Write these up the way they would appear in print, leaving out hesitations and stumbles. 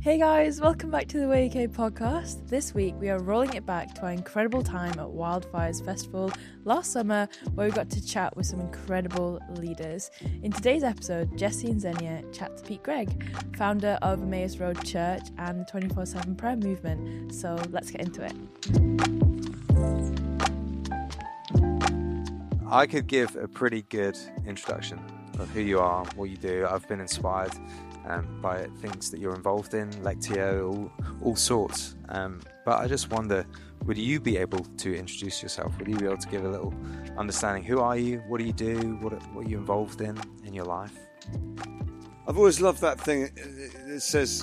Hey guys, welcome back to the Way UK podcast. This week we are rolling it back to our incredible time at Wildfires Festival last summer, where we got to chat with some incredible leaders. In today's episode, Jesse and Xenia chat to Pete Greig, founder of Emmaus Road Church and the 24/7 prayer movement. So let's get into it. I could give a pretty good introduction of who you are, what you do. I've been inspired by things that you're involved in, Lectio, all sorts. But I just wonder, would you be able to introduce yourself? Would you be able to give a little understanding? Who are you? What do you do? What are you involved in your life? I've always loved that thing. It says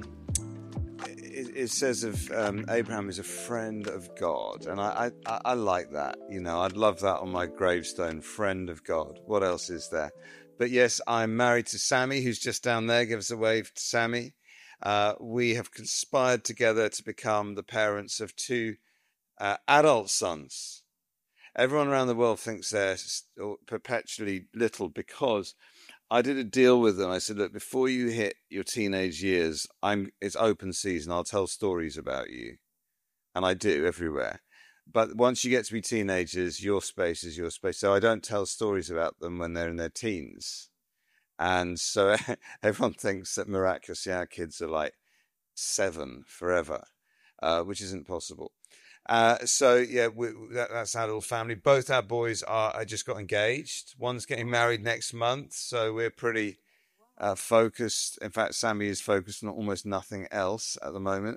of Abraham is a friend of God, and I like that. You know, I'd love that on my gravestone. Friend of God. What else is there? But yes, I'm married to Sammy, who's just down there. Give us a wave to Sammy. We have conspired together to become the parents of two adult sons. Everyone around the world thinks they're perpetually little because I did a deal with them. I said, look, before you hit your teenage years, it's open season. I'll tell stories about you. And I do everywhere. But once you get to be teenagers, your space is your space. So I don't tell stories about them when they're in their teens. And so everyone thinks that miraculously our kids are like 7 forever, which isn't possible. That's our little family. Both our boys I just got engaged. One's getting married next month. So we're pretty focused. In fact, Sammy is focused on almost nothing else at the moment.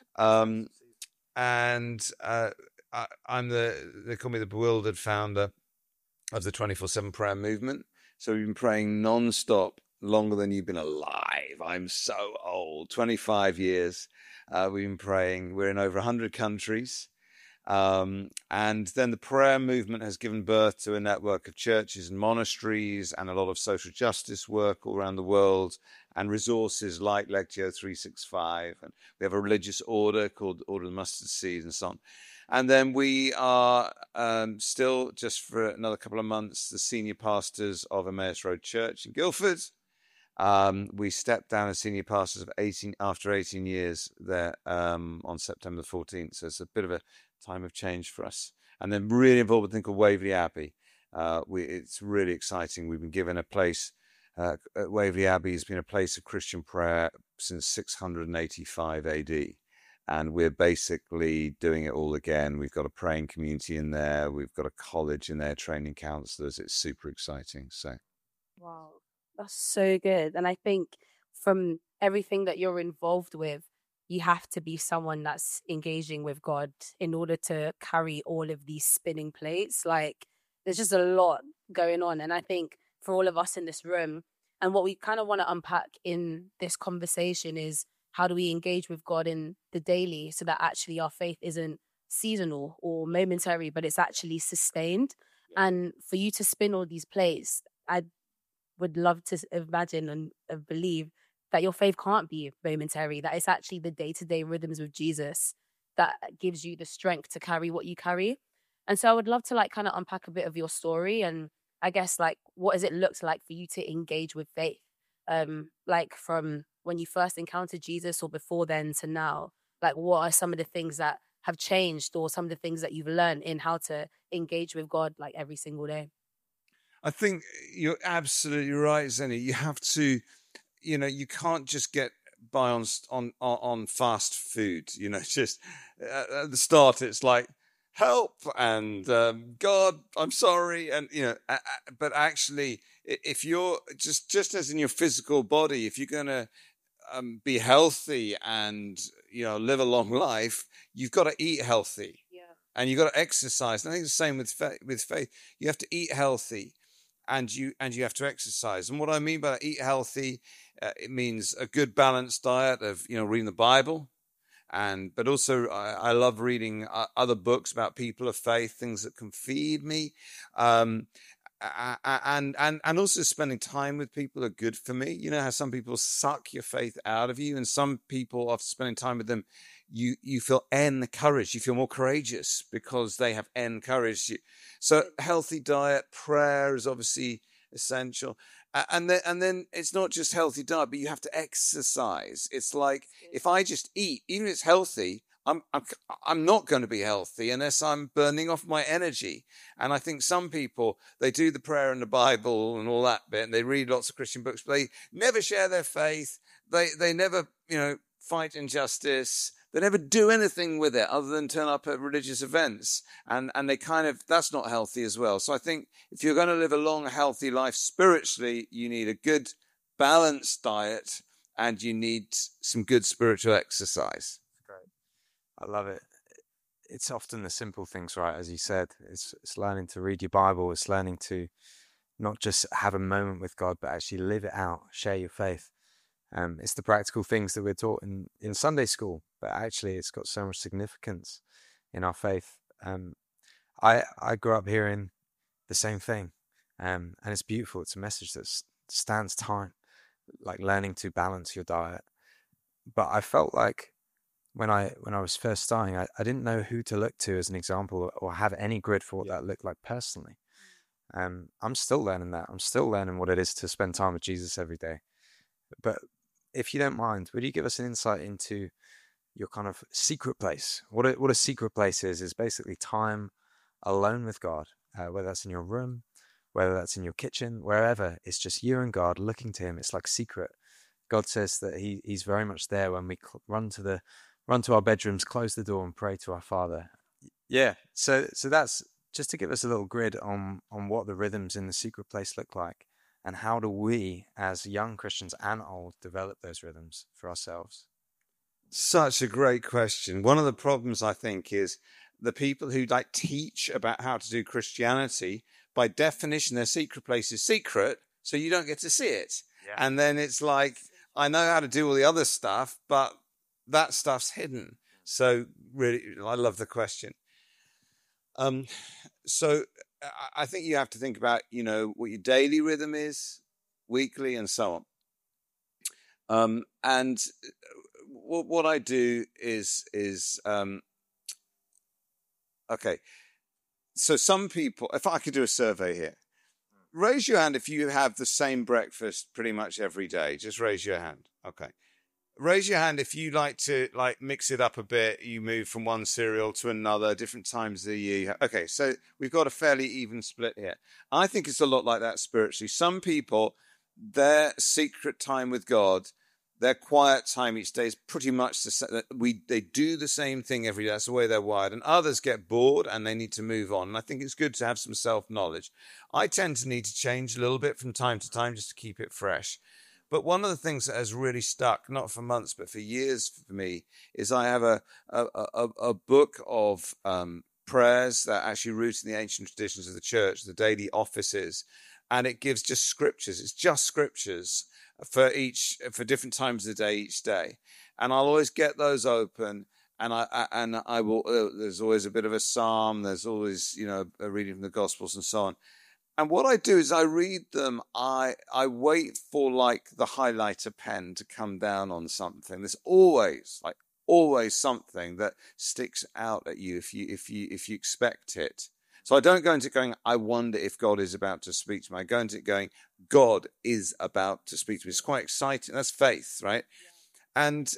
They call me the bewildered founder of the 24/7 prayer movement. So we've been praying non-stop longer than you've been alive. I'm so old. 25 years we've been praying. We're in over 100 countries. And then the prayer movement has given birth to a network of churches and monasteries and a lot of social justice work all around the world and resources like Lectio 365. And we have a religious order called Order of the Mustard Seed and so on. And then we are still, just for another couple of months, the senior pastors of Emmaus Road Church in Guildford. We stepped down as senior pastors after 18 years there on September the 14th. So it's a bit of a time of change for us. And then really involved with a thing called Waverley Abbey. It's really exciting. We've been given a place. Waverley Abbey has been a place of Christian prayer since 685 AD. And we're basically doing it all again. We've got a praying community in there. We've got a college in there, training counselors. It's super exciting. So, wow, that's so good. And I think from everything that you're involved with, you have to be someone that's engaging with God in order to carry all of these spinning plates. Like, there's just a lot going on. And I think for all of us in this room, and what we kind of want to unpack in this conversation is, how do we engage with God in the daily so that actually our faith isn't seasonal or momentary, but it's actually sustained? Yeah. And for you to spin all these plates, I would love to imagine and believe that your faith can't be momentary, that it's actually the day-to-day rhythms with Jesus that gives you the strength to carry what you carry. And so I would love to kind of unpack a bit of your story and I guess what does it look like for you to engage with faith? From when you first encountered Jesus or before then to now, what are some of the things that have changed or some of the things that you've learned in how to engage with God every single day? I think you're absolutely right, Zenny. You have to, you can't just get by on fast food. Just at the start, it's like, help and God, I'm sorry. And, but actually, if you're just as in your physical body, if you're going to be healthy and, live a long life, you've got to eat healthy. Yeah. And you've got to exercise. And I think it's the same with faith. You have to eat healthy and you have to exercise. And what I mean by that, eat healthy, it means a good balanced diet of, reading the Bible. But also I love reading other books about people of faith, things that can feed me. And also spending time with people are good for me. You know how some people suck your faith out of you, and some people, after spending time with them, you feel courage. You feel more courageous because they have courage. So healthy diet, prayer is obviously essential. And then it's not just healthy diet, but you have to exercise. It's like if I just eat, even if it's healthy, I'm not going to be healthy unless I'm burning off my energy. And I think some people, they do the prayer and the Bible and all that bit, and they read lots of Christian books, but they never share their faith. They never, fight injustice. They never do anything with it other than turn up at religious events. And they that's not healthy as well. So I think if you're going to live a long, healthy life spiritually, you need a good, balanced diet and you need some good spiritual exercise. Great. I love it. It's often the simple things, right? As you said, it's learning to read your Bible. It's learning to not just have a moment with God, but actually live it out, share your faith. It's the practical things that we're taught in Sunday school, but actually it's got so much significance in our faith. I grew up hearing the same thing, and it's beautiful. It's a message that stands time, like learning to balance your diet. But I felt like when I was first starting, I didn't know who to look to as an example or have any grid for what that looked like personally. I'm still learning that. I'm still learning what it is to spend time with Jesus every day. But if you don't mind, would you give us an insight into your kind of secret place? What a secret place is basically time alone with God, whether that's in your room, whether that's in your kitchen, wherever. It's just you and God looking to him. It's like secret. God says that he's very much there when we run to our bedrooms, close the door and pray to our Father. Yeah. So that's just to give us a little grid on what the rhythms in the secret place look like. And how do we, as young Christians and old, develop those rhythms for ourselves? Such a great question. One of the problems, I think, is the people who teach about how to do Christianity, by definition, their secret place is secret, so you don't get to see it. Yeah. And then it's like, I know how to do all the other stuff, but that stuff's hidden. So really, I love the question. So I think you have to think about, what your daily rhythm is, weekly, and so on. And what I do is okay. So some people, if I could do a survey here, raise your hand if you have the same breakfast pretty much every day. Just raise your hand. Okay. Raise your hand if you like to mix it up a bit. You move from one cereal to another, different times of the year. Okay, so we've got a fairly even split here. I think it's a lot like that spiritually. Some people, their secret time with God, their quiet time each day is pretty much the same. They do the same thing every day. That's the way they're wired. And others get bored and they need to move on. And I think it's good to have some self-knowledge. I tend to need to change a little bit from time to time just to keep it fresh. But one of the things that has really stuck, not for months, but for years for me, is I have a book of prayers that are actually rooted in the ancient traditions of the church, the daily offices, and it gives just scriptures. It's just scriptures for different times of the day each day. And I'll always get those open, and I will. There's always a bit of a psalm. There's always a reading from the Gospels and so on. And what I do is I read them. I wait for the highlighter pen to come down on something. There's always something that sticks out at you if you expect it. So I don't go into it going, I wonder if God is about to speak to me. I go into it going, God is about to speak to me. It's quite exciting. That's faith, right? And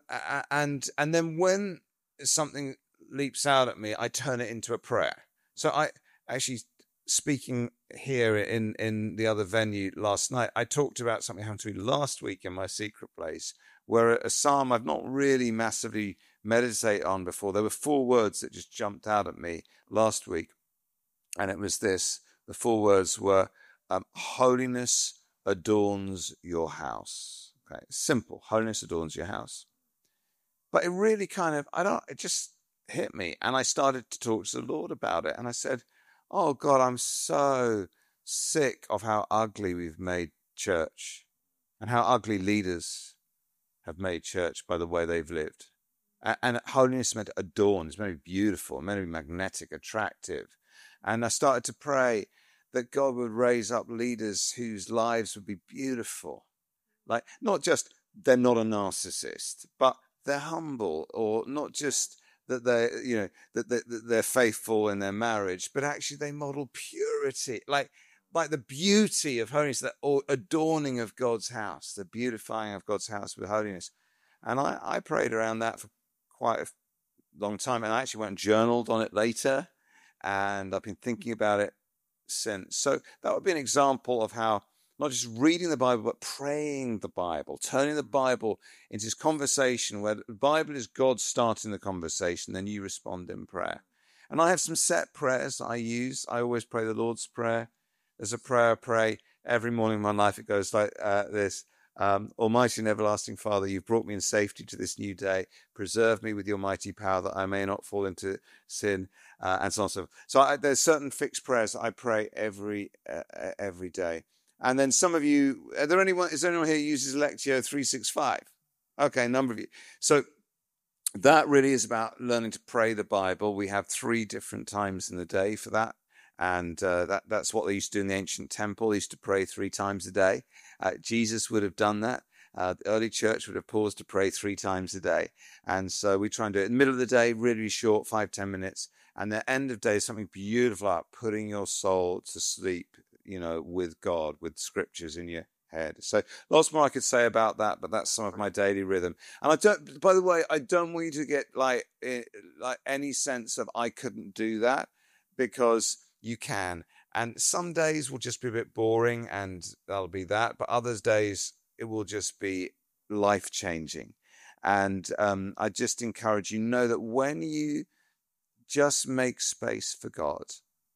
then when something leaps out at me, I turn it into a prayer. So I actually, speaking here in the other venue last night, I talked about something happened to me last week in my secret place, where a psalm I've not really massively meditated on before. There were 4 words that just jumped out at me last week, and it was this. The 4 words were, holiness adorns your house. Okay, simple. Holiness adorns your house. But it really it just hit me, and I started to talk to the Lord about it, and I said, oh God, I'm so sick of how ugly we've made church and how ugly leaders have made church by the way they've lived. And holiness is meant to adorn, it's meant to be beautiful, meant to be magnetic, attractive. And I started to pray that God would raise up leaders whose lives would be beautiful. Like, not just they're not a narcissist, but they're humble, or not just that they're faithful in their marriage, but actually they model purity. Like, like the beauty of holiness, the adorning of God's house, the beautifying of God's house with holiness. And I prayed around that for quite a long time, and I actually went and journaled on it later, and I've been thinking about it since. So that would be an example of how not just reading the Bible, but praying the Bible, turning the Bible into this conversation where the Bible is God starting the conversation, then you respond in prayer. And I have some set prayers I use. I always pray the Lord's Prayer. There's a prayer I pray every morning in my life. It goes like this. Almighty and everlasting Father, you've brought me in safety to this new day. Preserve me with your mighty power that I may not fall into sin, and so on and so forth. So there's certain fixed prayers that I pray every day. And then some of you, is there anyone here who uses Lectio 365? Okay, a number of you. So that really is about learning to pray the Bible. We have 3 different times in the day for that. And that's what they used to do in the ancient temple. They used to pray 3 times a day. Jesus would have done that. The early church would have paused to pray 3 times a day. And so we try and do it in the middle of the day, really short, 5-10 minutes. And the end of day is something beautiful about putting your soul to sleep, with God, with scriptures in your head. So lots more I could say about that, but that's some of my daily rhythm. And by the way, I don't want you to get like any sense of I couldn't do that, because you can. And some days will just be a bit boring and that'll be that. But others days, it will just be life-changing. And I just encourage you, know that when you just make space for God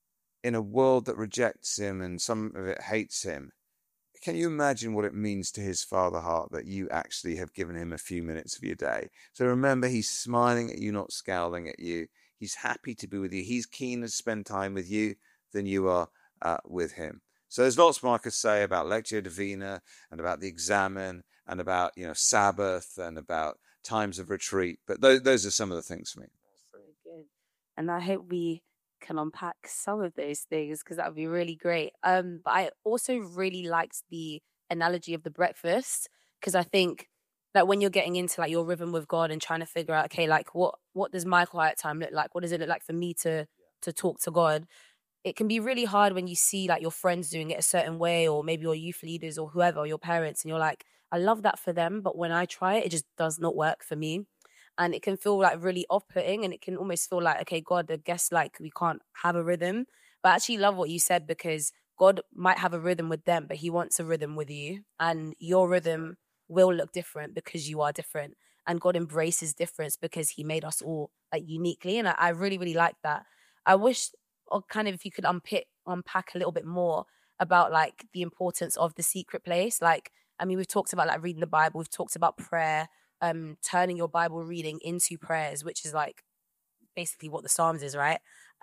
in a world that rejects him and some of it hates him, can you imagine what it means to his Father heart that you actually have given him a few minutes of your day? So remember, he's smiling at you, not scowling at you. He's happy to be with you. He's keen to spend time with you than you are with him. So there's lots more I could say about Lectio Divina and about the Examen and about Sabbath and about times of retreat. But those are some of the things for me. So good. And I hope we can unpack some of those things, because that would be really great. But I also really liked the analogy of the breakfast, because I think that when you're getting into like your rhythm with God and trying to figure out, okay, like what does my quiet time look like? What does it look like for me to talk to God? It can be really hard when you see like your friends doing it a certain way, or maybe your youth leaders or whoever, or your parents, and you're like, I love that for them, but when I try it, it just does not work for me. And it can feel like really off-putting, and it can almost feel like, okay, God, I guess like we can't have a rhythm. But I actually love what you said, because God might have a rhythm with them, but he wants a rhythm with you. And your rhythm will look different because you are different. And God embraces difference because he made us all like uniquely. And I really, really like that. I wish, or kind of, if you could unpack a little bit more about like the importance of the secret place. Like, I mean, we've talked about like reading the Bible. We've talked about prayer. Turning your Bible reading into prayers, which is like basically what the Psalms is, right?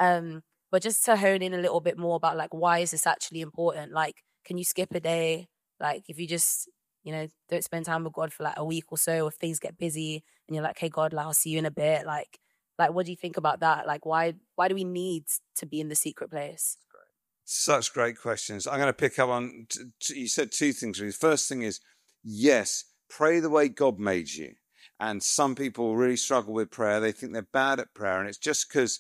But just to hone in a little bit more about like, why is this actually important? Like, can you skip a day? Like, if you just, don't spend time with God for like a week or so, if things get busy and you're like, hey, God, like, I'll see you in a bit. Like, what do you think about that? Like, why do we need to be in the secret place? Such great questions. I'm going to pick up on, you said 2 things. The first thing is, yes, pray the way God made you. And some people really struggle with prayer. They think they're bad at prayer. And it's just because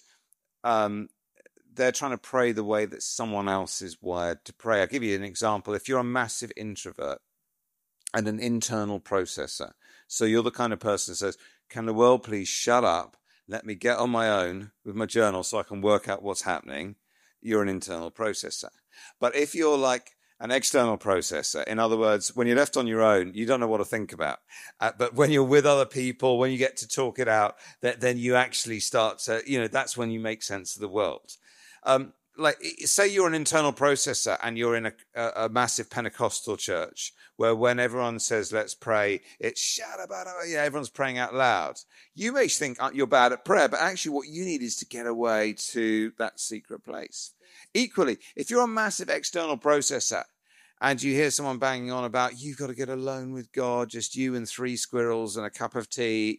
they're trying to pray the way that someone else is wired to pray. I'll give you an example. If you're a massive introvert and an internal processor, so you're the kind of person that says, can the world please shut up? Let me get on my own with my journal so I can work out what's happening. You're an internal processor. But if you're like an external processor, in other words, when you're left on your own, you don't know what to think about. But when you're with other people, when you get to talk it out, then you actually start to, that's when you make sense of the world. Like, say you're an internal processor and you're in a massive Pentecostal church where when everyone says, let's pray, it's everyone's praying out loud. You may think you're bad at prayer, but actually what you need is to get away to that secret place. Equally, if you're a massive external processor and you hear someone banging on about, you've got to get alone with God, just you and 3 squirrels and a cup of tea,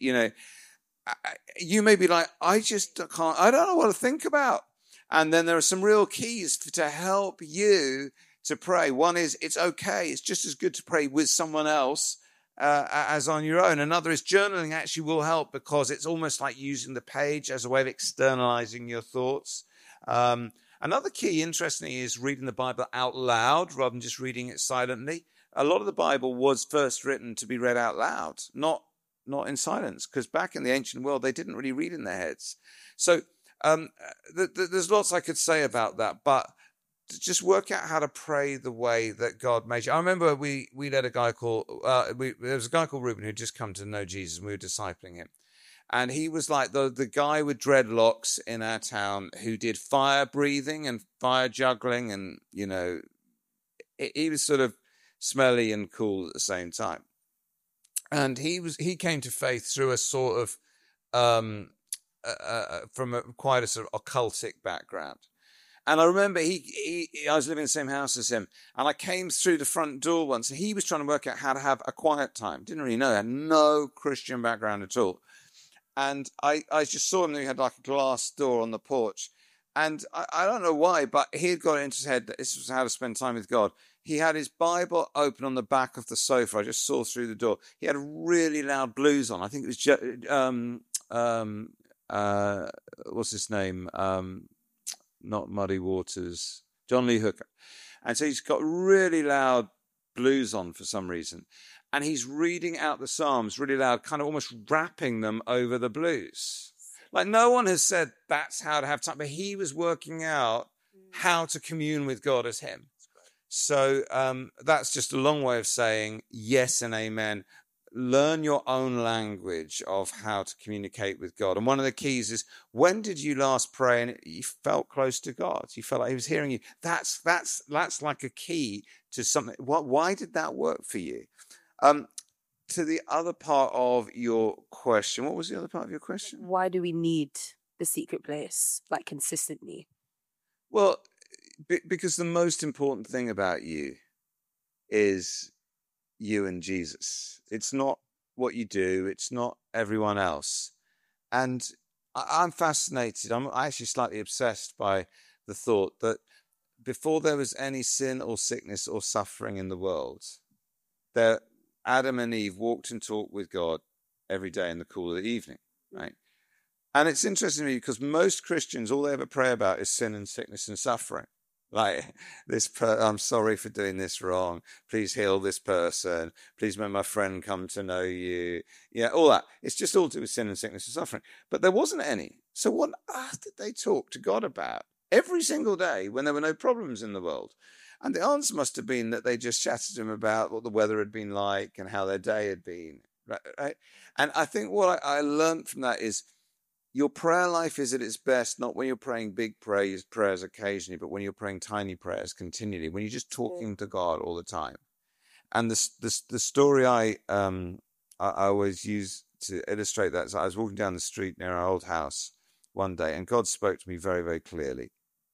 you may be like, I don't know what to think about. And then there are some real keys to help you to pray. One is, it's okay. It's just as good to pray with someone else as on your own. Another is journaling actually will help, because it's almost like using the page as a way of externalizing your thoughts. Another key, interestingly, is reading the Bible out loud rather than just reading it silently. A lot of the Bible was first written to be read out loud, not in silence, because back in the ancient world, they didn't really read in their heads. So there's lots I could say about that, but to just work out how to pray the way that God made you. I remember we had a guy called, there was a guy called Reuben who had just come to know Jesus, and we were discipling him. And he was like the guy with dreadlocks in our town who did fire breathing and fire juggling. And, you know, he was sort of smelly and cool at the same time. And he came to faith through a sort of, from quite a sort of occultic background. And I remember I was living in the same house as him, and I came through the front door once, and he was trying to work out how to have a quiet time. Didn't really know, had no Christian background at all. And I just saw him, and he had like a glass door on the porch. And I don't know why, but he had got it into his head that this was how to spend time with God. He had his Bible open on the back of the sofa. I just saw through the door. He had a really loud blues on. I think it was, what's his name? Not Muddy Waters, John Lee Hooker. And so he's got really loud blues on for some reason. And he's reading out the Psalms really loud, kind of almost rapping them over the blues. Like no one has said that's how to have time, but he was working out how to commune with God as him. So that's just a long way of saying yes and amen. Learn your own language of how to communicate with God. And one of the keys is, when did you last pray and you felt close to God? You felt like he was hearing you. That's like a key to something. Why did that work for you? To the other part of your question, what was the other part of your question? Why do we need the secret place, like, consistently? Well, because the most important thing about you is you and Jesus. It's not what you do. It's not everyone else. And I'm fascinated. I'm actually slightly obsessed by the thought that before there was any sin or sickness or suffering in the world, Adam and Eve walked and talked with God every day in the cool of the evening, right? And it's interesting to me because most Christians, all they ever pray about is sin and sickness and suffering. Like, I'm sorry for doing this wrong. Please heal this person. Please make my friend come to know you. Yeah, all that. It's just all to do with sin and sickness and suffering. But there wasn't any. So what on earth did they talk to God about every single day when there were no problems in the world? And the answer must have been that they just chatted to him about what the weather had been like and how their day had been. Right? And I think what I learned from that is, your prayer life is at its best, not when you're praying big prayers occasionally, but when you're praying tiny prayers continually, when you're just talking to God all the time. And the story I always use to illustrate that is, I was walking down the street near our old house one day, and God spoke to me very, very clearly,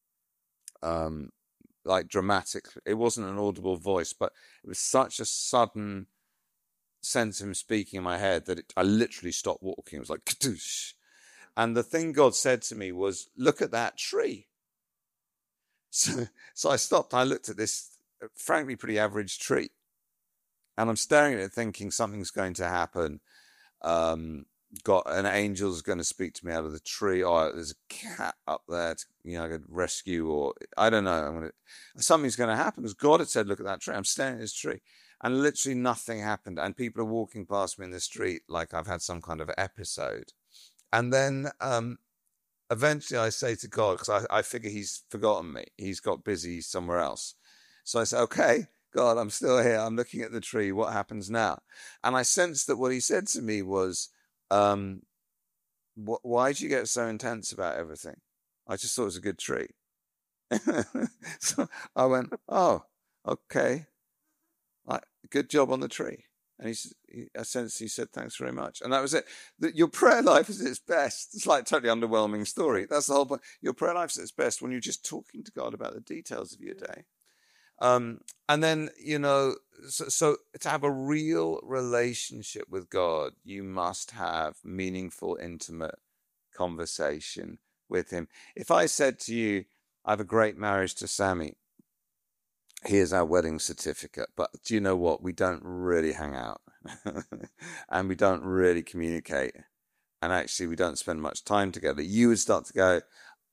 like dramatically. It wasn't an audible voice, but it was such a sudden sense of him speaking in my head that I literally stopped walking. It was like, kadoosh. And the thing God said to me was, look at that tree. So I stopped. I looked at this, frankly, pretty average tree. And I'm staring at it thinking something's going to happen. Got an angel's going to speak to me out of the tree. Or there's a cat up there I could rescue. Or I don't know. Something's going to happen. Because God had said, look at that tree. I'm staring at this tree. And literally nothing happened. And people are walking past me in the street like I've had some kind of episode. And then eventually I say to God, because I figure he's forgotten me. He's got busy somewhere else. So I say, okay, God, I'm still here. I'm looking at the tree. What happens now? And I sensed that what he said to me was, why did you get so intense about everything? I just thought it was a good tree. So I went, oh, okay. Good job on the tree. And I sensed he said, thanks very much. And that was it. Your prayer life is at its best. It's like a totally underwhelming story. That's the whole point. Your prayer life is at its best when you're just talking to God about the details of your day. And then, so to have a real relationship with God, you must have meaningful, intimate conversation with him. If I said to you, I have a great marriage to Sammy, here's our wedding certificate, but do you know what? We don't really hang out and we don't really communicate. And actually, we don't spend much time together. You would start to go,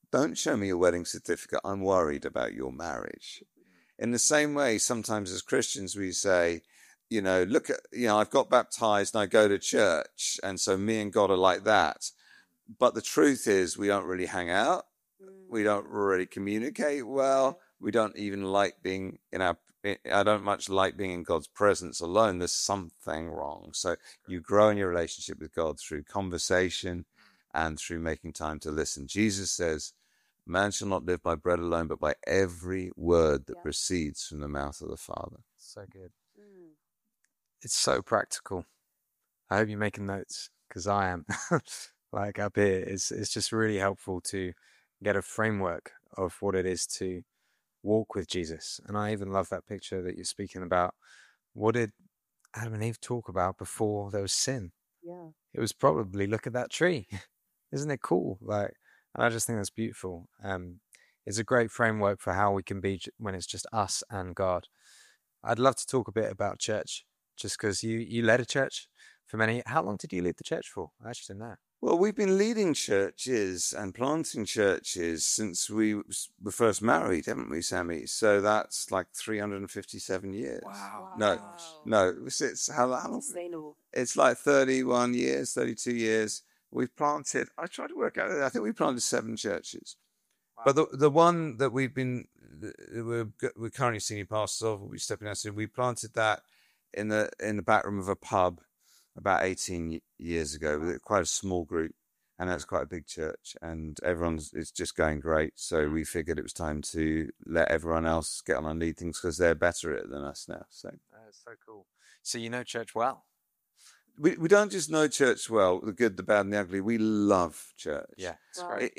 don't show me your wedding certificate. I'm worried about your marriage. In the same way, sometimes as Christians, we say, look at, I've got baptized and I go to church. And so me and God are like that. But the truth is we don't really hang out. We don't really communicate well. We don't even like being I don't much like being in God's presence alone. There's something wrong. So you grow in your relationship with God through conversation and through making time to listen. Jesus says, man shall not live by bread alone, but by every word that proceeds from the mouth of the Father. So good. It's so practical. I hope you're making notes, because I am. Like up here, it's just really helpful to get a framework of what it is to walk with Jesus. And I even love that picture that you're speaking about. What did Adam and Eve talk about before there was sin? Yeah. It was probably, look at that tree. Isn't it cool? And I just think that's beautiful. It's a great framework for how we can be when it's just us and God. I'd love to talk a bit about church, just because you led a church for many. How long did you lead the church for? I actually didn't know. Well, we've been leading churches and planting churches since we were first married, haven't we, Sammy? So that's like 357 years. Wow. No. It's how long? Sustainable. It's like 31 years, 32 years. We've planted, I tried to work out, I think we planted 7 churches. Wow. But the one that we're currently senior pastors of, we'll be stepping out soon, we planted that in the back room of a pub about 18 years ago, with quite a small group, and that's quite a big church, and it's just going great. So we figured it was time to let everyone else get on and lead things, because they're better at it than us now. So that's so cool. So you know church well. We don't just know church well, the good, the bad, and the ugly. We love church. Yeah, it's great.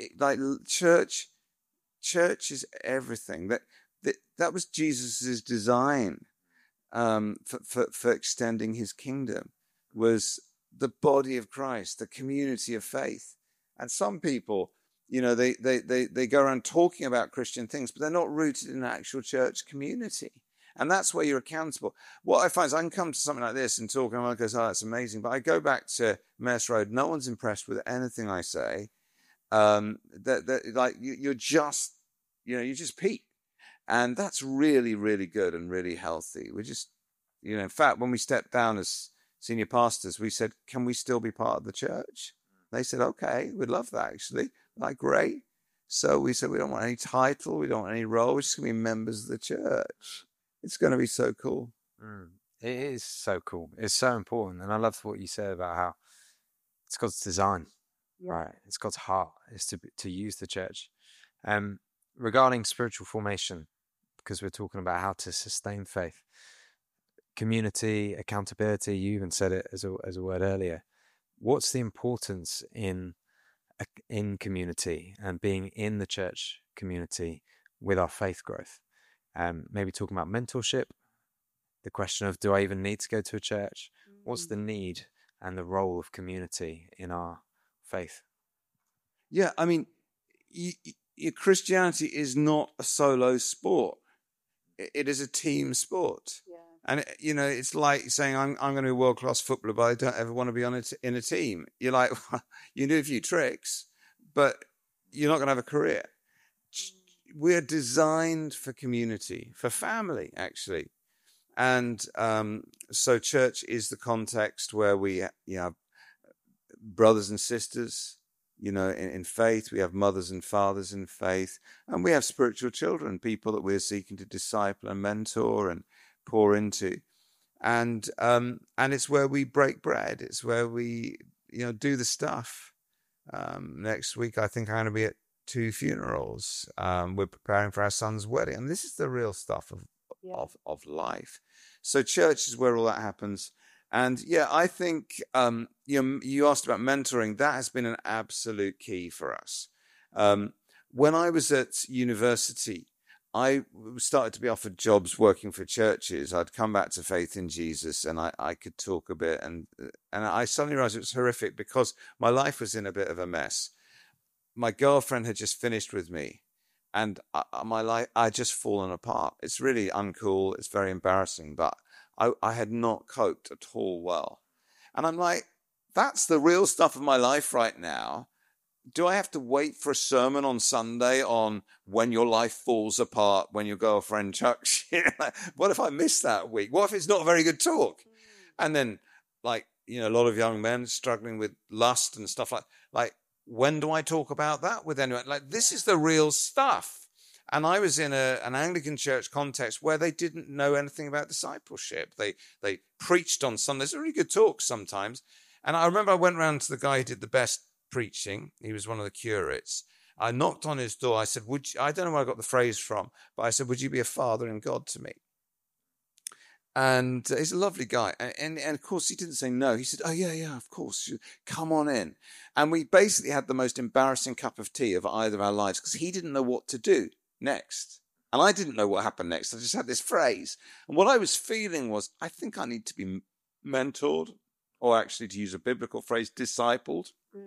Church is everything. That was Jesus's design for extending his kingdom. Was the body of Christ, the community of faith. And some people, they go around talking about Christian things, but they're not rooted in an actual church community. And that's where you're accountable. What I find is I can come to something like this and talk, and I go, oh, that's amazing. But I go back to Mess Road, no one's impressed with anything I say. You're just Pete. And that's really, really good and really healthy. We're just, in fact, when we stepped down as senior pastors, we said, can we still be part of the church? They said, okay, we'd love that, actually. Like, great. So we said, we don't want any title, we don't want any role, we're just going to be members of the church. It's going to be so cool. It is so cool. It's so important. And I love what you said about how it's God's design, right? It's God's heart, is to use the church. Regarding spiritual formation, because we're talking about how to sustain faith, community, accountability, you even said it as a word earlier. What's the importance in community and being in the church community with our faith growth? Maybe talking about mentorship, the question of, do I even need to go to a church? What's the need and the role of community in our faith? Yeah, I mean, your Christianity is not a solo sport. It is a team sport. Yeah. And, it's like saying, I'm going to be a world-class footballer, but I don't ever want to be in a team. You're like, well, you do a few tricks, but you're not going to have a career. We're designed for community, for family, actually. And so church is the context where we have brothers and sisters, in faith. We have mothers and fathers in faith. And we have spiritual children, people that we're seeking to disciple and mentor and pour into. And it's where we break bread. It's where we, do the stuff. Next week, I think I'm going to be at 2 funerals. We're preparing for our son's wedding. And this is the real stuff of life. So church is where all that happens. And I think you asked about mentoring. That has been an absolute key for us. When I was at university, I started to be offered jobs working for churches. I'd come back to faith in Jesus, and I could talk a bit. And I suddenly realized it was horrific because my life was in a bit of a mess. My girlfriend had just finished with me, and my life, I'd just fallen apart. It's really uncool. It's very embarrassing, but I had not coped at all well. And I'm like, that's the real stuff of my life right now. do I have to wait for a sermon on Sunday on when your life falls apart when your girlfriend chucks you? What if I miss that week? What if it's not a very good talk? And then, like, a lot of young men struggling with lust and stuff like, when do I talk about that with anyone? Like, this is the real stuff. And I was in an Anglican church context where they didn't know anything about discipleship. They preached on Sundays, really good talks sometimes. And I remember I went round to the guy who did the best preaching. He was one of the curates. I knocked on his door. I said, I don't know where I got the phrase from, but I said, would you be a father in God to me? And he's a lovely guy. And of course, he didn't say no. He said, oh, yeah, of course. Come on in. And we basically had the most embarrassing cup of tea of either of our lives because he didn't know what to do next. And I didn't know what happened next. I just had this phrase. And what I was feeling was, I think I need to be mentored, or actually, to use a biblical phrase, discipled.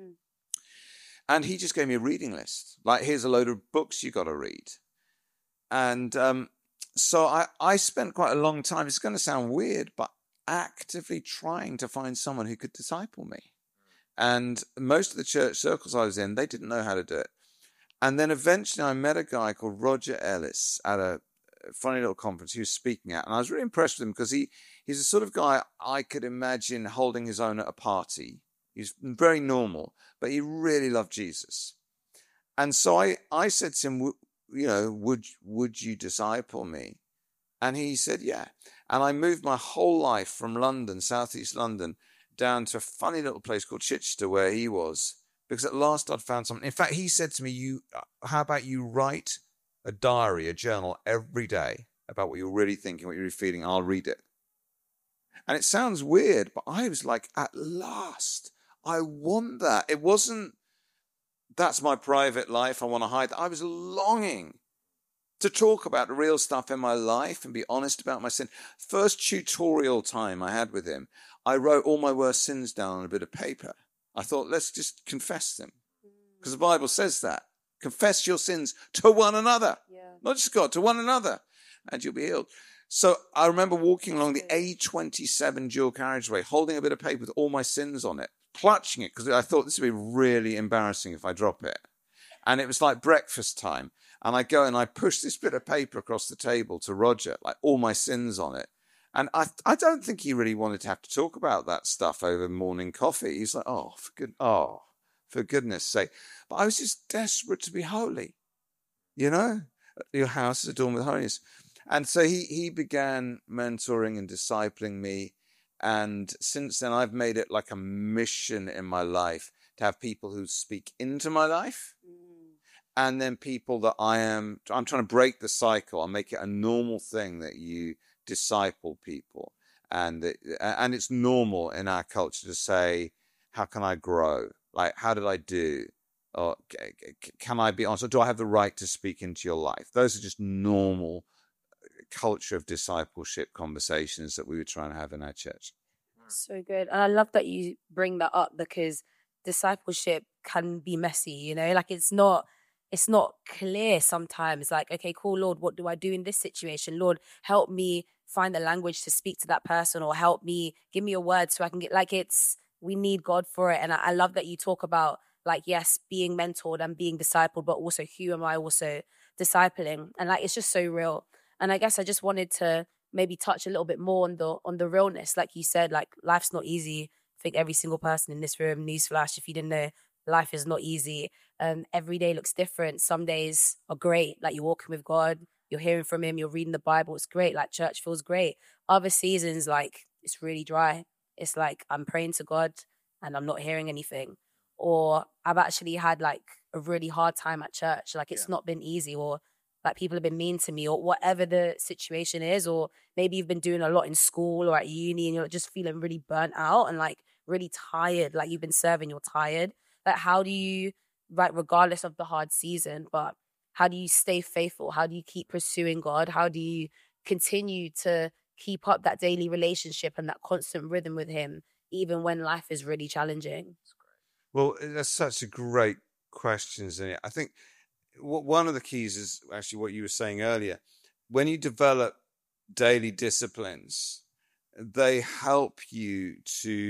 And he just gave me a reading list. Like, here's a load of books you got to read. And so I spent quite a long time, it's going to sound weird, but actively trying to find someone who could disciple me. And most of the church circles I was in, they didn't know how to do it. And then eventually I met a guy called Roger Ellis at a funny little conference he was speaking at. And I was really impressed with him because he's the sort of guy I could imagine holding his own at a party. He's very normal, but he really loved Jesus. And so I said to him, would you disciple me? And he said, yeah. And I moved my whole life from London, southeast London, down to a funny little place called Chichester where he was, because at last I'd found something. In fact, he said to me, how about you write a diary, a journal every day about what you're really thinking, what you're really feeling. I'll read it. And it sounds weird, but I was like, at last, I want that. It wasn't, that's my private life, I want to hide. I was longing to talk about the real stuff in my life and be honest about my sin. First tutorial time I had with him, I wrote all my worst sins down on a bit of paper. I thought, let's just confess them. Because the Bible says that. Confess your sins to one another. Not just God, to one another. And you'll be healed. So I remember walking along the A27 dual carriageway, holding a bit of paper with all my sins on it, clutching it, because I thought this would be really embarrassing if I drop it. And it was like breakfast time. And I go and I push this bit of paper across the table to Roger, like all my sins on it. And I don't think he really wanted to have to talk about that stuff over morning coffee. He's like, for goodness sake. But I was just desperate to be holy. Your house is adorned with holiness. And so he began mentoring and discipling me. And since then, I've made it like a mission in my life to have people who speak into my life. And then people that I'm trying to break the cycle and make it a normal thing that you disciple people. And it's normal in our culture to say, how can I grow? Like, how did I do? Or can I be honest? Or do I have the right to speak into your life? Those are just normal culture of discipleship conversations that we were trying to have in our church. So good. And I love that you bring that up, because discipleship can be messy, like it's not clear sometimes. Like, okay, cool, Lord, what do I do in this situation? Lord, help me find the language to speak to that person, or help me, give me a word so I can get, like, we need God for it. And I love that you talk about, like, yes, being mentored and being discipled, but also who am I also discipling? And like, it's just so real. And I guess I just wanted to maybe touch a little bit more on the realness. Like you said, like, life's not easy. I think every single person in this room, newsflash, if you didn't know, life is not easy. Every day looks different. Some days are great, like you're walking with God, you're hearing from him, you're reading the Bible, it's great, like church feels great. Other seasons, like, it's really dry. It's like I'm praying to God and I'm not hearing anything. Or I've actually had like a really hard time at church. Like, it's not been easy, or like people have been mean to me, or whatever the situation is. Or maybe you've been doing a lot in school or at uni and you're just feeling really burnt out and like really tired. Like, you've been serving, you're tired. Like, how do you, like, regardless of the hard season, but how do you stay faithful? How do you keep pursuing God? How do you continue to keep up that daily relationship and that constant rhythm with him, even when life is really challenging? Well, that's such a great question, isn't it? I think one of the keys is actually what you were saying earlier. When you develop daily disciplines, they help you to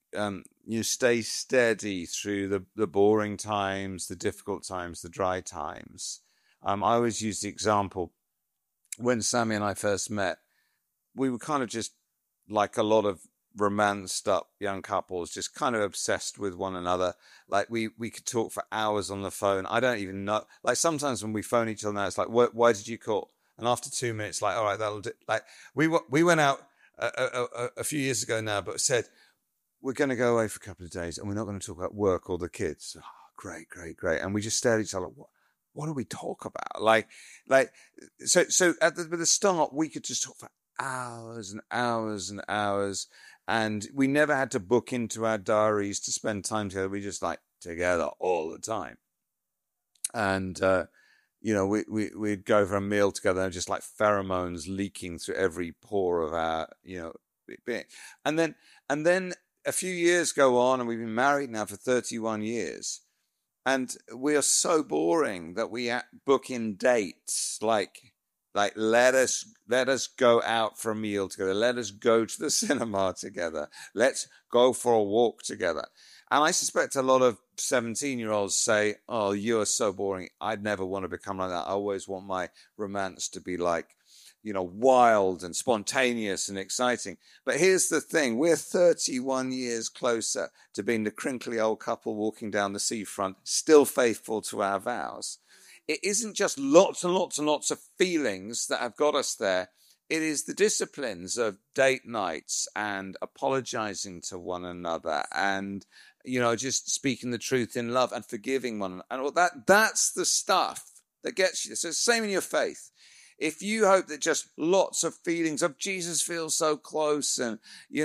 you stay steady through the boring times, the difficult times, the dry times. I always use the example, when Sammy and I first met, we were kind of just like a lot of romanced up young couples, just kind of obsessed with one another. Like we could talk for hours on the phone. I don't even know. Like sometimes when we phone each other now, it's like, why did you call? And after 2 minutes, like, all right, that'll do. Like we went out a few years ago now, but said, we're going to go away for a couple of days and we're not going to talk about work or the kids. Oh, great. And we just stared at each other. What do we talk about? So at the start, we could just talk for hours and hours and hours. And we never had to book into our diaries to spend time together. We just like together all the time. And, we'd go for a meal together and just like pheromones leaking through every pore of our, being. And then a few years go on and we've been married now for 31 years. And we are so boring that we book in dates like let us go out for a meal together. Let us go to the cinema together. Let's go for a walk together. And I suspect a lot of 17-year-olds say, oh, you are so boring. I'd never want to become like that. I always want my romance to be like, wild and spontaneous and exciting. But here's the thing. We're 31 years closer to being the crinkly old couple walking down the seafront, still faithful to our vows. It isn't just lots and lots and lots of feelings that have got us there. It is the disciplines of date nights and apologizing to one another and, just speaking the truth in love and forgiving one another. And that's the stuff that gets you. So it's the same in your faith. If you hope that just lots of feelings of Jesus feels so close and,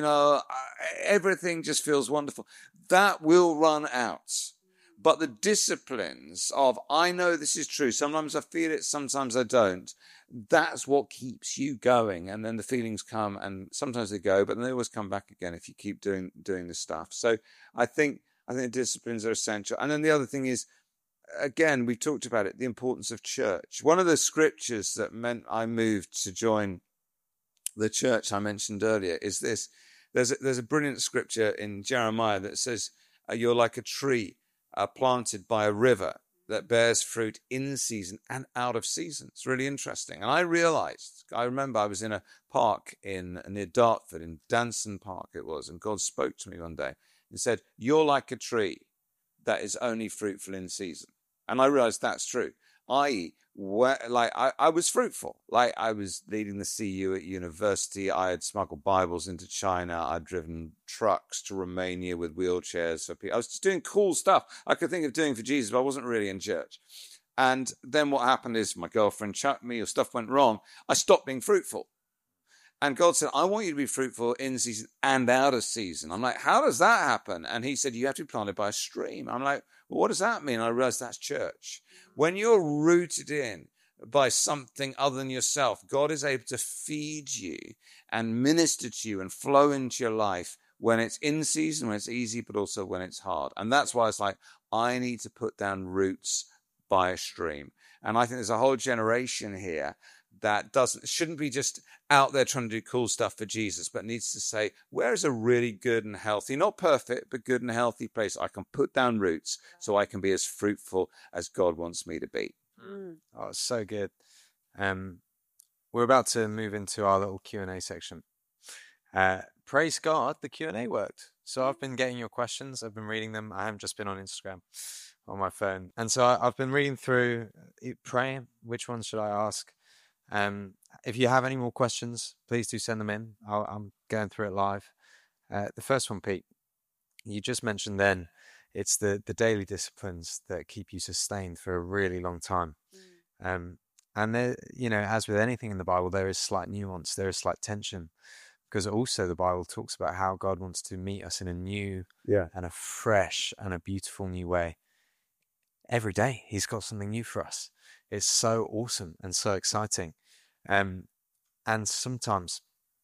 everything just feels wonderful, that will run out. But the disciplines of, I know this is true, sometimes I feel it, sometimes I don't, that's what keeps you going. And then the feelings come and sometimes they go, but then they always come back again if you keep doing the stuff. So I think the disciplines are essential. And then the other thing is, again, we talked about it, the importance of church. One of the scriptures that meant I moved to join the church I mentioned earlier is this. There's a brilliant scripture in Jeremiah that says, you're like a tree planted by a river that bears fruit in season and out of season. It's really interesting. And I remember I was in a park near Dartford, in Danson Park it was, and God spoke to me one day and said, you're like a tree that is only fruitful in season. And I realized that's true. I was fruitful. Like I was leading the CU at university. I had smuggled Bibles into China. I'd driven trucks to Romania with wheelchairs for people. I was just doing cool stuff I could think of doing for Jesus, but I wasn't really in church. And then what happened is my girlfriend chucked me or stuff went wrong. I stopped being fruitful. And God said, I want you to be fruitful in season and out of season. I'm like, how does that happen? And he said, you have to be planted by a stream. I'm like, well, what does that mean? And I realized that's church. When you're rooted in by something other than yourself, God is able to feed you and minister to you and flow into your life when it's in season, when it's easy, but also when it's hard. And that's why it's like, I need to put down roots by a stream. And I think there's a whole generation here that shouldn't be just out there trying to do cool stuff for Jesus, but needs to say, where is a really good and healthy, not perfect, but good and healthy place I can put down roots so I can be as fruitful as God wants me to be. Oh, it's so good. We're about to move into our little Q&A section. Praise God, the Q&A worked. So I've been getting your questions. I've been reading them. I haven't just been on Instagram on my phone. And so I've been reading through, praying, which ones should I ask? If you have any more questions, please do send them in. I'm going through it live. The first one, Pete, you just mentioned then, it's the daily disciplines that keep you sustained for a really long time. And there, as with anything in the Bible, there is slight nuance, there is slight tension, because also the Bible talks about how God wants to meet us in a new and a fresh and a beautiful new way. Every day, he's got something new for us. It's so awesome and so exciting. And sometimes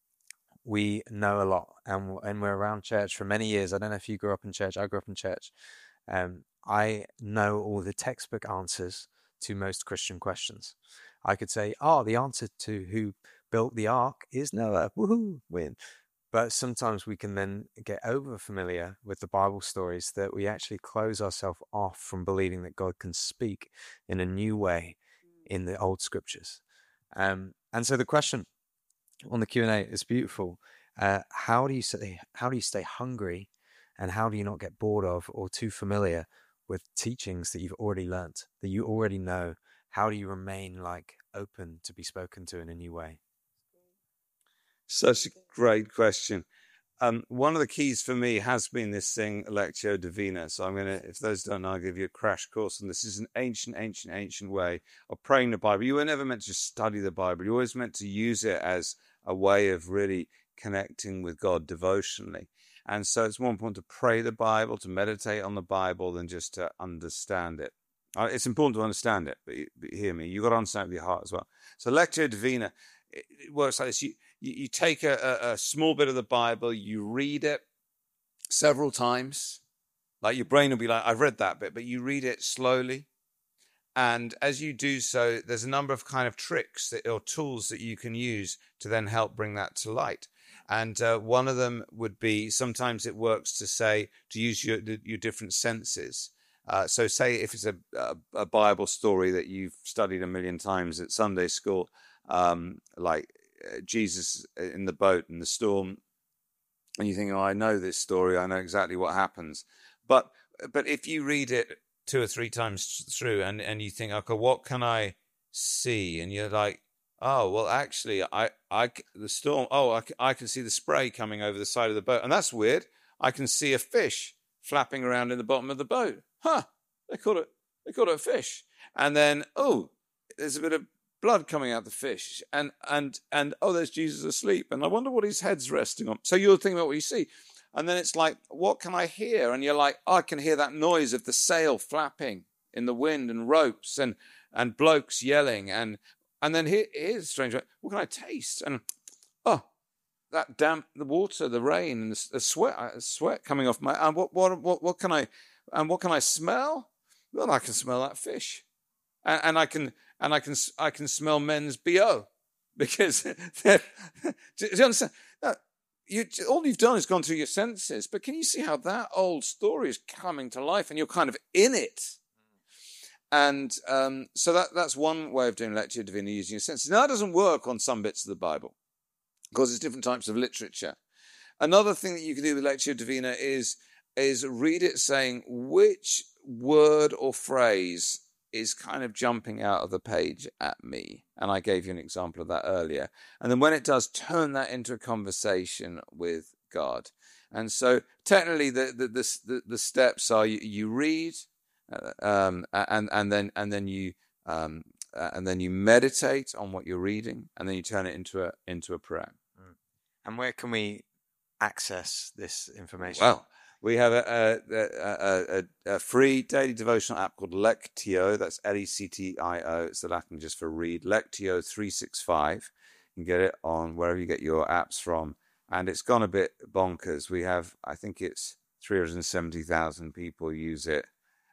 we know a lot and we're around church for many years. I don't know if you grew up in church. I grew up in church. I know all the textbook answers to most Christian questions. I could say, the answer to who built the ark is Noah. Woohoo, win. But sometimes we can then get over familiar with the Bible stories that we actually close ourselves off from believing that God can speak in a new way in the old scriptures. And so the question on the Q&A is beautiful. How do you stay hungry, and how do you not get bored of or too familiar with teachings that you've already learnt, that you already know? How do you remain open to be spoken to in a new way? Such a great question. One of the keys for me has been this thing, Lectio Divina. So I'm going to, if those don't know, I'll give you a crash course. And this is an ancient way of praying the Bible. You were never meant to just study the Bible. You're always meant to use it as a way of really connecting with God devotionally. And so it's more important to pray the Bible, to meditate on the Bible, than just to understand it. It's important to understand it, but hear me. You've got to understand it with your heart as well. So Lectio Divina, it works like this. You take a small bit of the Bible, you read it several times. Like your brain will be like, I've read that bit, but you read it slowly. And as you do so, there's a number of kind of tricks or tools that you can use to then help bring that to light. And one of them would be, sometimes it works to use your different senses. So say if it's a Bible story that you've studied a million times at Sunday school, like Jesus in the boat in the storm, and you think, oh, I know this story, I know exactly what happens. But if you read it 2 or 3 times through and you think, okay, what can I see? And you're like, oh, well, actually, the storm, I can see the spray coming over the side of the boat. And that's weird. I can see a fish flapping around in the bottom of the boat. They caught it a fish. And then, there's a bit of blood coming out the fish, and there's Jesus asleep, and I wonder what his head's resting on. So you're thinking about what you see, and then it's like, what can I hear? And you're like, I can hear that noise of the sail flapping in the wind, and ropes, and blokes yelling, and then here's a strange one. What can I taste? And that damp, the water, the rain, and the sweat coming off my. And what can I smell? Well, I can smell that fish, and I can smell men's BO, because do you understand? All you've done is gone through your senses, but can you see how that old story is coming to life, and you're kind of in it? And so that's one way of doing Lectio Divina, using your senses. Now, that doesn't work on some bits of the Bible, because there's different types of literature. Another thing that you can do with Lectio Divina is read it saying which word or phrase is kind of jumping out of the page at me. And I gave you an example of that earlier. And then when it does, turn that into a conversation with God. And so technically the steps are you read, and then you meditate on what you're reading, and then you turn it into a prayer. And where can we access this information? Well, we have a free daily devotional app called Lectio. That's Lectio. It's the Latin just for read. Lectio 365. You can get it on wherever you get your apps from. And it's gone a bit bonkers. We have, I think it's 370,000 people use it,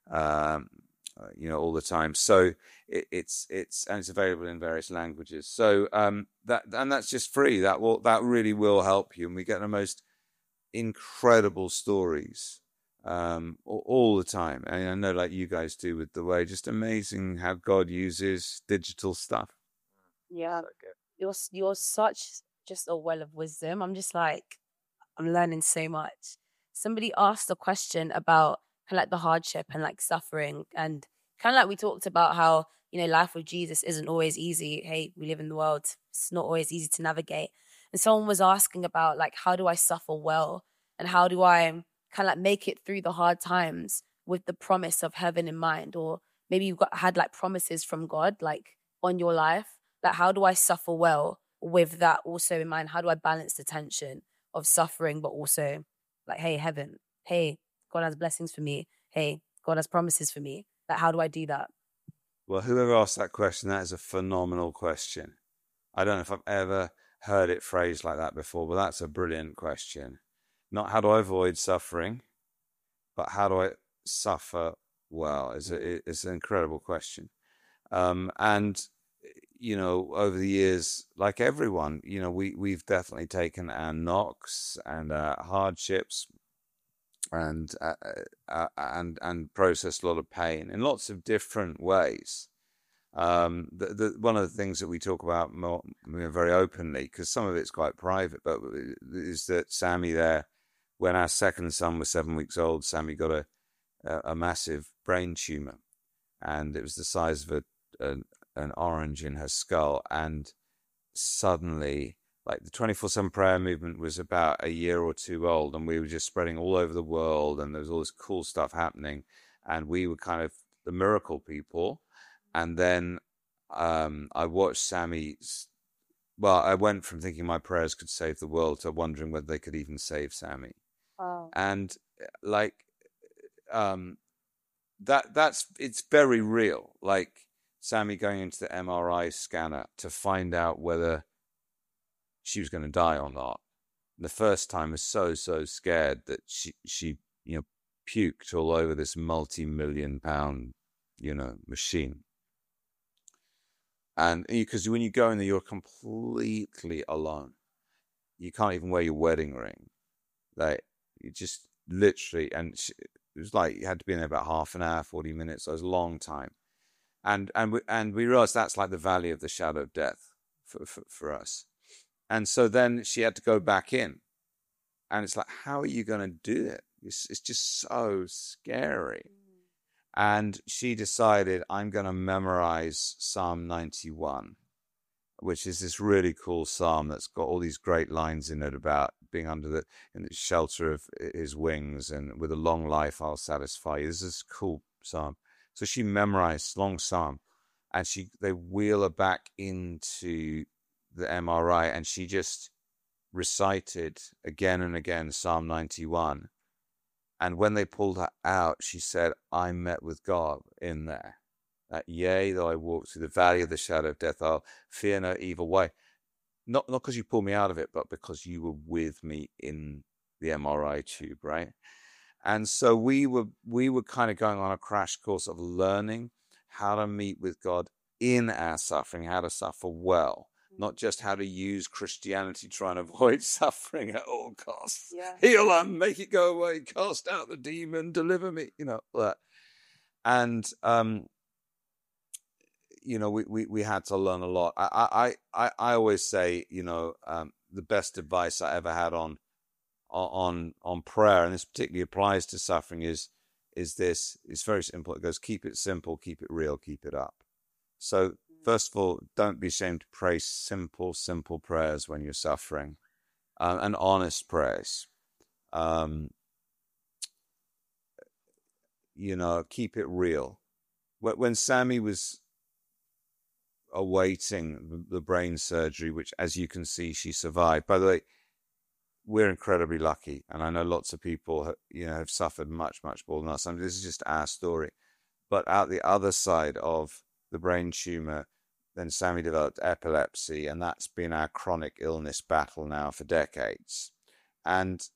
all the time. So it's available in various languages. So that's just free. That really will help you. And we get the most incredible stories all the time. And I know, like you guys do with the way, just amazing how God uses digital stuff. Yeah, you're such just a well of wisdom. I'm just like, I'm learning so much. Somebody asked a question about kind of like the hardship and like suffering, and kind of like we talked about how, life with Jesus isn't always easy. Hey, we live in the world. It's not always easy to navigate. And someone was asking about like, how do I suffer well? And how do I kind of like make it through the hard times with the promise of heaven in mind? Or maybe you've had like promises from God, like on your life. Like, how do I suffer well with that also in mind? How do I balance the tension of suffering, but also like, hey, heaven, hey, God has blessings for me. Hey, God has promises for me. Like, how do I do that? Well, whoever asked that question, that is a phenomenal question. I don't know if I've ever heard it phrased like that before, but that's a brilliant question. Not how do I avoid suffering, but how do I suffer well? It's an incredible question. And over the years, like everyone, we've definitely taken our knocks and our hardships and processed a lot of pain in lots of different ways. One of the things that we talk about more, very openly, because some of it's quite private, but is that Sammy there, when our second son was 7 weeks old, Sammy got a massive brain tumor, and it was the size of an orange in her skull. And suddenly, like, the 24/7 prayer movement was about a year or two old, and we were just spreading all over the world, and there was all this cool stuff happening, and we were kind of the miracle people. And then I watched Sammy. Well, I went from thinking my prayers could save the world to wondering whether they could even save Sammy. Wow. And it's very real. Like Sammy going into the MRI scanner to find out whether she was going to die or not. The first time I was so scared that she puked all over this multi-million-pound machine. And because when you go in there, you're completely alone. You can't even wear your wedding ring. Like, you just literally, and it was like you had to be in there about half an hour, 40 minutes. So it was a long time. And we realized that's like the valley of the shadow of death for us. And so then she had to go back in. And it's like, how are you going to do it? It's just so scary. And she decided, I'm going to memorize Psalm 91, which is this really cool psalm that's got all these great lines in it about being in the shelter of his wings, and with a long life I'll satisfy you. This is a cool psalm. So she memorized long psalm, and they wheel her back into the MRI, and she just recited again and again Psalm 91. And when they pulled her out, she said, I met with God in there. That, yea, though I walk through the valley of the shadow of death, I'll fear no evil way. Not because you pulled me out of it, but because you were with me in the MRI tube, right? And so we were kind of going on a crash course of learning how to meet with God in our suffering, how to suffer well. Not just how to use Christianity to try and avoid suffering at all costs. Yeah. Heal them, make it go away, cast out the demon, deliver me, that. And, we had to learn a lot. I always say, the best advice I ever had on prayer, and this particularly applies to suffering, is this. It's very simple. It goes, keep it simple, keep it real, keep it up. So, first of all, don't be ashamed to pray simple prayers when you're suffering, and honest prayers. Keep it real. When Sammy was awaiting the brain surgery, which, as you can see, she survived. By the way, we're incredibly lucky, and I know lots of people, have suffered much more than us. I mean, this is just our story. But out the other side of the brain tumor, then Sammy developed epilepsy, and that's been our chronic illness battle now for decades, and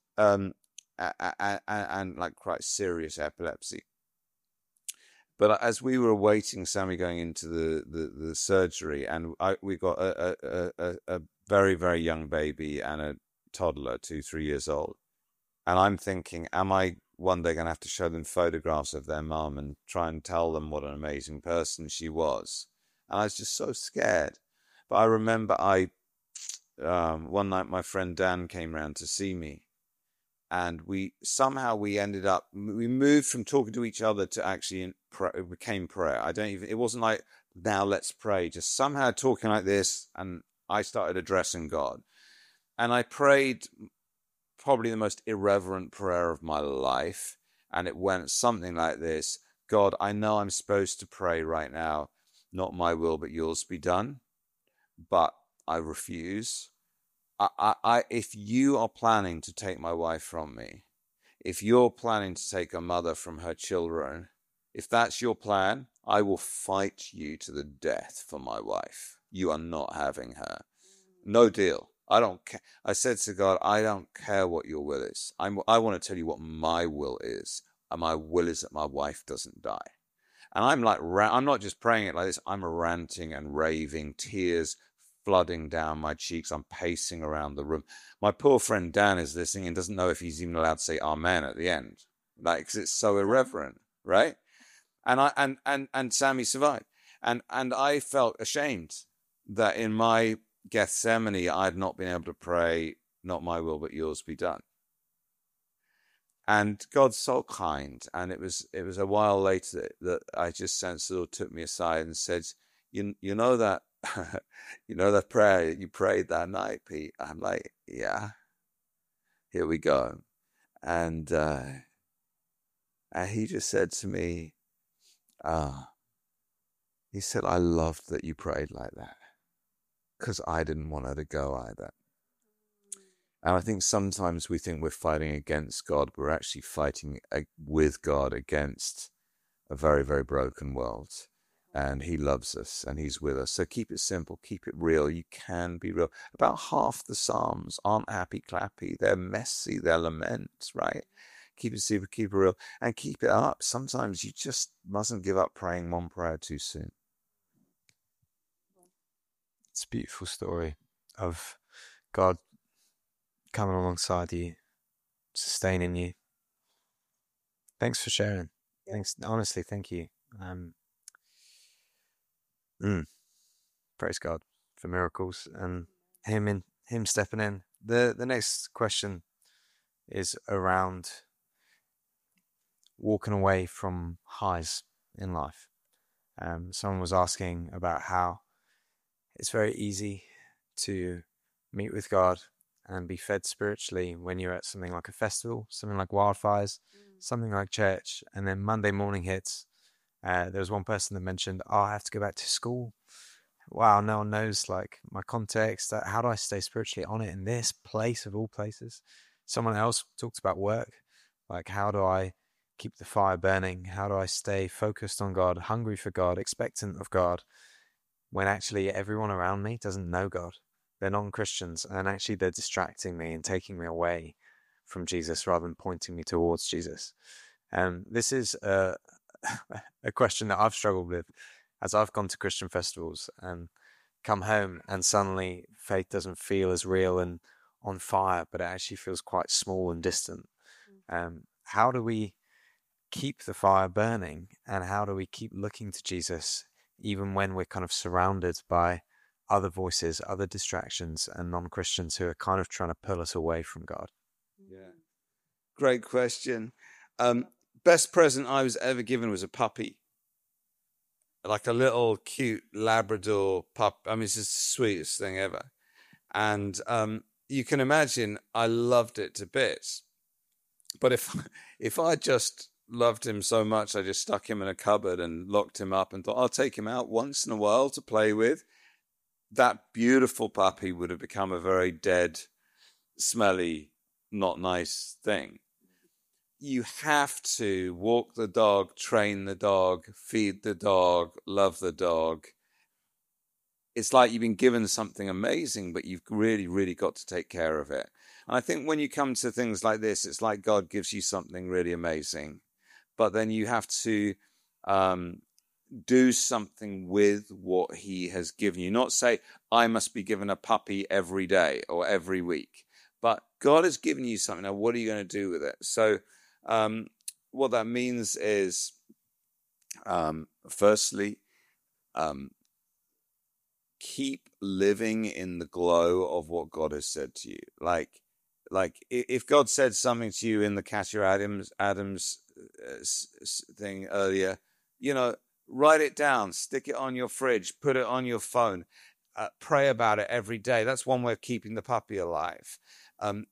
like quite serious epilepsy. But as we were awaiting Sammy going into the surgery, and we got a very, very young baby and a toddler, 2-3 years old, and I'm thinking, am I one day going to have to show them photographs of their mum and try and tell them what an amazing person she was? And I was just so scared. But I remember one night my friend Dan came round to see me, and we moved from talking to each other to actually it became prayer. It wasn't like, now let's pray, just somehow talking like this, and I started addressing God. And I prayed probably the most irreverent prayer of my life, and it went something like this: God, I know I'm supposed to pray right now, not my will but yours be done, but I refuse. If you are planning to take my wife from me, if you're planning to take a mother from her children, if that's your plan, I will fight you to the death for my wife. You are not having her. No deal. I don't care. I said to God, I don't care what your will is. I want to tell you what my will is. And my will is that my wife doesn't die. And I'm like, I'm not just praying it like this. I'm ranting and raving, tears flooding down my cheeks. I'm pacing around the room. My poor friend Dan is listening and doesn't know if he's even allowed to say amen at the end, like, 'cause it's so irreverent, right? And Sammy survived. And I felt ashamed that in my Gethsemane, I'd not been able to pray, not my will, but yours be done. And God's so kind. And it was a while later that I just sensed the Lord took me aside and said, you know that, you know that prayer you prayed that night, Pete? I'm like, yeah, here we go. And he just said to me, he said, I loved that you prayed like that, because I didn't want her to go either. And I think sometimes we think we're fighting against God. We're actually fighting with God against a very, very broken world. And he loves us and he's with us. So keep it simple, keep it real. You can be real. About half the Psalms aren't happy clappy. They're messy, they're laments, right? Keep it simple, keep it real, and keep it up. Sometimes you just mustn't give up praying one prayer too soon. It's a beautiful story of God coming alongside you, sustaining you. Thanks for sharing. Yeah. Thanks, honestly, thank you. Praise God for miracles and him stepping in. The next question is around walking away from highs in life. Someone was asking about how it's very easy to meet with God and be fed spiritually when you're at something like a festival, something like Wildfires, something like church, and then Monday morning hits. There was one person that mentioned, I have to go back to school. Wow, no one knows like my context. How do I stay spiritually on it in this place of all places? Someone else talks about work. Like, how do I keep the fire burning? How do I stay focused on God, hungry for God, expectant of God, when actually everyone around me doesn't know God? They're non-Christians, and actually they're distracting me and taking me away from Jesus rather than pointing me towards Jesus. And this is a question that I've struggled with as I've gone to Christian festivals and come home, and suddenly faith doesn't feel as real and on fire, but it actually feels quite small and distant. How do we keep the fire burning, and how do we keep looking to Jesus even when we're kind of surrounded by other voices, other distractions, and non-Christians who are kind of trying to pull us away from God? Yeah, great question. Best present I was ever given was a puppy, like a little cute Labrador pup. I mean, it's just the sweetest thing ever. And you can imagine I loved it to bits. But if I just loved him so much, I just stuck him in a cupboard and locked him up and thought, I'll take him out once in a while to play with, that beautiful puppy would have become a very dead, smelly, not nice thing. You have to walk the dog, train the dog, feed the dog, love the dog. It's like you've been given something amazing, but you've really, really got to take care of it. And I think when you come to things like this, it's like God gives you something really amazing, but then you have to do something with what he has given you. Not say, I must be given a puppy every day or every week, but God has given you something. Now, what are you going to do with it? So what that means is, firstly, keep living in the glow of what God has said to you. Like if God said something to you in the Katia Adams thing earlier, write it down, stick it on your fridge, put it on your phone, pray about it every day. That's one way of keeping the puppy alive. One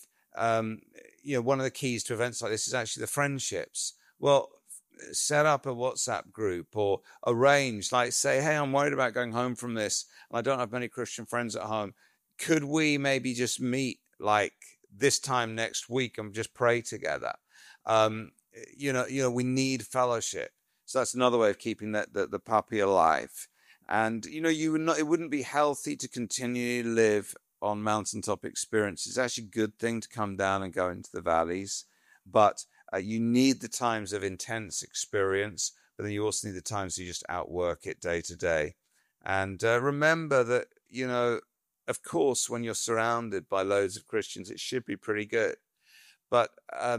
of the keys to events like this is actually the friendships. Well, set up a WhatsApp group or arrange, like say, hey, I'm worried about going home from this and I don't have many Christian friends at home. Could we maybe just meet like this time next week and just pray together? We need fellowship. So that's another way of keeping the puppy alive. And, it wouldn't be healthy to continually live on mountaintop experiences. It's actually a good thing to come down and go into the valleys. But you need the times of intense experience but then you also need the time so you just outwork it day to day. And remember that, of course, when you're surrounded by loads of Christians, it should be pretty good. But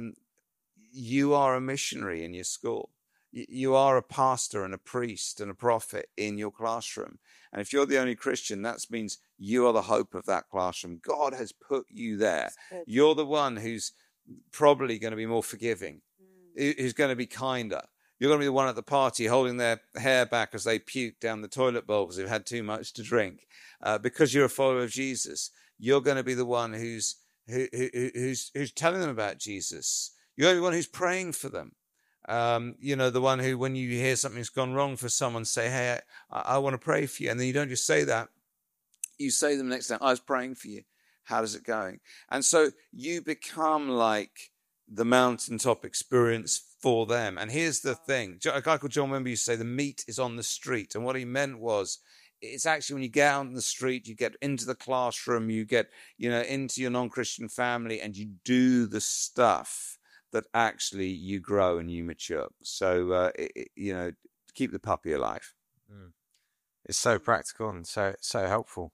you are a missionary in your school. You are a pastor and a priest and a prophet in your classroom. And if you're the only Christian, that means you are the hope of that classroom. God has put you there. You're the one who's probably going to be more forgiving, who's going to be kinder. You're going to be the one at the party holding their hair back as they puke down the toilet bowl because they've had too much to drink. Because you're a follower of Jesus, you're going to be the one who's telling them about Jesus. You're going to be the one who's praying for them. The one who, when you hear something's gone wrong for someone, say, hey, I want to pray for you. And then you don't just say that. You say to them next time, I was praying for you. How is it going? And so you become like the mountaintop experience for them. And here's the thing. A guy called John Wimber used to say the meat is on the street. And what he meant was, it's actually when you get out on the street, you get into the classroom, you get, into your non-Christian family, and you do the stuff that actually you grow and you mature. So, keep the puppy alive. It's so practical and so helpful.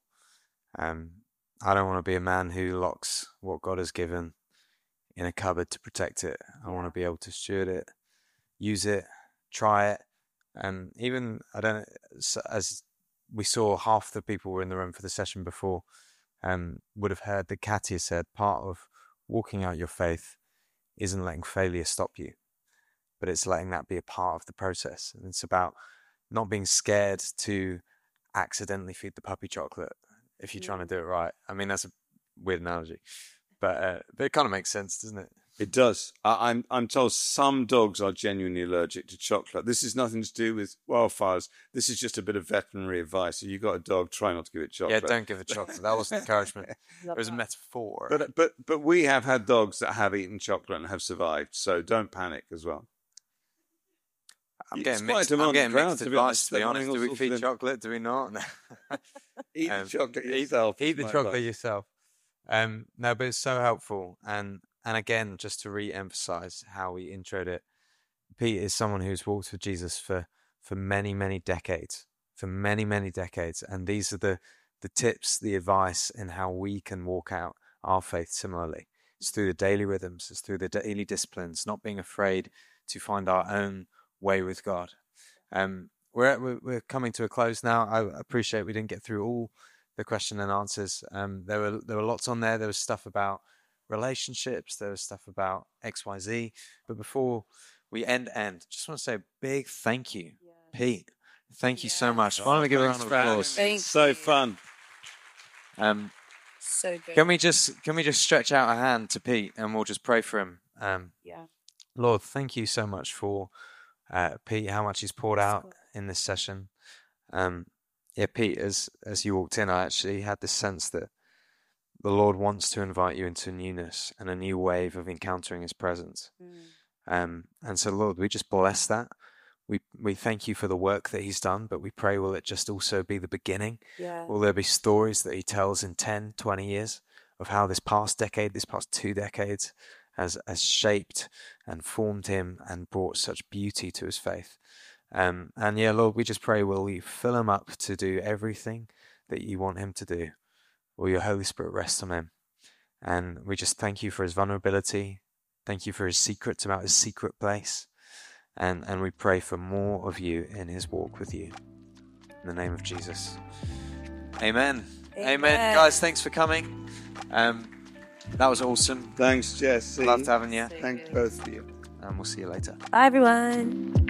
I don't want to be a man who locks what God has given in a cupboard to protect it. I want to be able to steward it, use it, try it. And even, as we saw, half the people were in the room for the session before, would have heard that Katia said part of walking out your faith isn't letting failure stop you, but it's letting that be a part of the process. And it's about not being scared to accidentally feed the puppy chocolate if you're trying to do it right. I mean, that's a weird analogy, but it kind of makes sense, doesn't it? It does. I'm told some dogs are genuinely allergic to chocolate. This is nothing to do with wildfires. This is just a bit of veterinary advice. If you've got a dog, try not to give it chocolate. Yeah, don't give it chocolate. That wasn't encouragement. It was a metaphor. But we have had dogs that have eaten chocolate and have survived. So don't panic as well. I'm getting mixed advice, to be honest. Do we feed chocolate? Do we not? Eat the chocolate yourself. Eat the chocolate yourself. No, but it's so helpful. And again, just to re-emphasize how we introed it, Pete is someone who's walked with Jesus for many, many decades. And these are the tips, the advice, and how we can walk out our faith similarly. It's through the daily rhythms. It's through the daily disciplines, not being afraid to find our own way with God. We're coming to a close now. I appreciate we didn't get through all the question and answers. There were lots on there. There was stuff about relationships, there was stuff about XYZ, but before we end, just want to say a big thank you, Pete. Thank you so much. Why don't we give a round of applause? Thanks. So fun. So good. Can we just stretch out a hand to Pete and we'll just pray for him? Lord, thank you so much for Pete, how much he's poured out in this session. Pete, as you walked in, I actually had this sense that the Lord wants to invite you into newness and a new wave of encountering his presence. And so, Lord, we just bless that. We thank you for the work that he's done, but we pray, will it just also be the beginning? Will there be stories that he tells in 10, 20 years of how this past 2 decades has shaped and formed him and brought such beauty to his faith? Lord, we just pray, will you fill him up to do everything that you want him to do? Will your Holy Spirit rest on him? And we just thank you for his vulnerability. Thank you for his secrets about his secret place. And we pray for more of you in his walk with you. In the name of Jesus. Amen. Amen. Guys, thanks for coming. That was awesome. Thanks, Jesse. Loved having you. Thanks both of you. And we'll see you later. Bye, everyone.